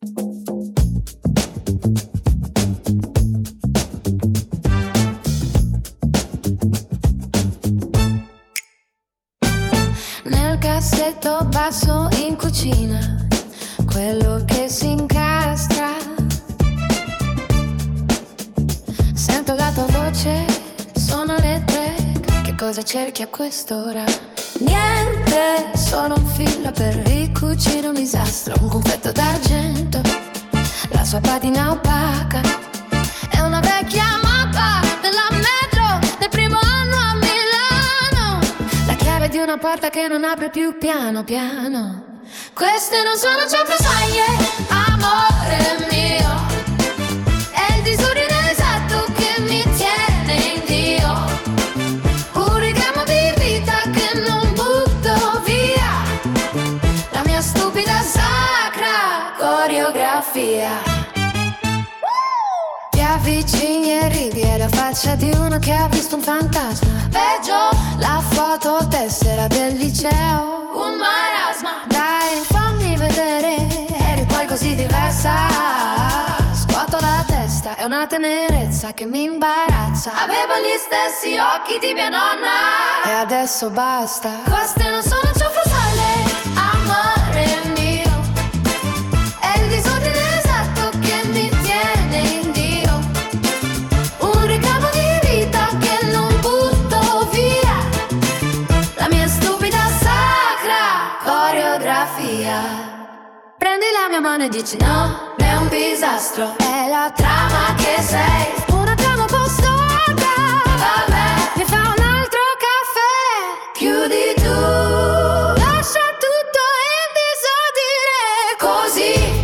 Nel cassetto basso in cucina, quello che si incastra. Sento la tua voce, sono le 3. Che cosa cerchi a quest'ora? Niente, solo un filo per ricucire un disastro. Un confetto d'argento, la sua patina opaca. È una vecchia mappa della metro del primo anno a Milano. La chiave di una porta che non apre più piano piano. Queste non sono cianfrusaglie, amore mio. È il disordine esatto che mi tiene in Dio. Un richiamo di vita che non butto via. La mia stupida sacra coreografia. Ti avvicini e ridi, è la faccia di uno che ha visto un fantasma. Peggio, la foto tessera del liceo. Un marasma. Dai, fammi vedere, eri poi così diversa. Scuoto la testa, è una tenerezza che mi imbarazza. Avevo gli stessi occhi di mia nonna. E adesso basta. Queste non sono cianfrusaglie, amore mio. È il disordine esatto che mi tiene in Dio. Un ricamo di vita che non butto via. La mia stupida sacra coreografia. Prendi la mia mano e dici no, è un disastro. È la trama che sei, una trama un po' storta. Vabbè, mi fa un altro caffè. Chiudi tu, lascia tutto in disordine. Così